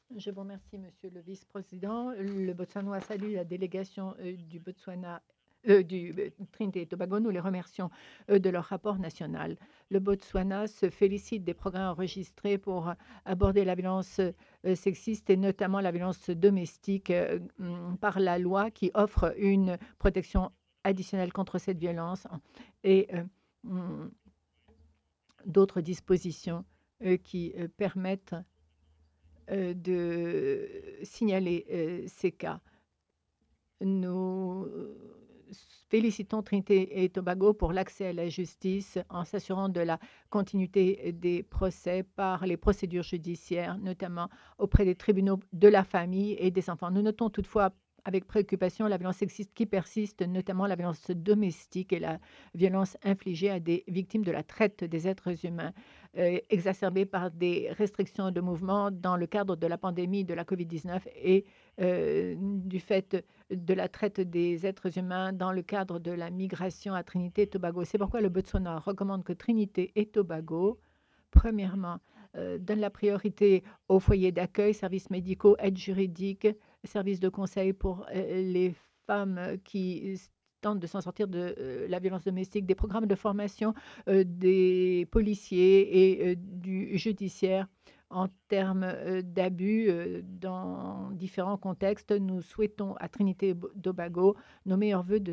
Je vous remercie, monsieur le vice-président. Le Botswana salue la délégation du Botswana, du Trinité et Tobago. Nous les remercions de leur rapport national. Le Botswana se félicite des progrès enregistrés pour aborder la violence sexiste et notamment la violence domestique par la loi qui offre une protection additionnelle contre cette violence et mm, d'autres dispositions qui permettent de signaler ces cas. Nous félicitons Trinité et Tobago pour l'accès à la justice en s'assurant de la continuité des procès par les procédures judiciaires, notamment auprès des tribunaux de la famille et des enfants. Nous notons toutefois avec préoccupation la violence sexiste qui persiste, notamment la violence domestique et la violence infligée à des victimes de la traite des êtres humains, exacerbée par des restrictions de mouvement dans le cadre de la pandémie de la COVID-19 et du fait de la traite des êtres humains dans le cadre de la migration à Trinité et Tobago. C'est pourquoi le Botswana recommande que Trinité et Tobago, premièrement, donne la priorité aux foyers d'accueil, services médicaux, aides juridiques, services de conseil pour les femmes qui tentent de s'en sortir de la violence domestique, des programmes de formation des policiers et du judiciaire en termes d'abus dans différents contextes. Nous souhaitons à Trinité et Tobago nos meilleurs voeux de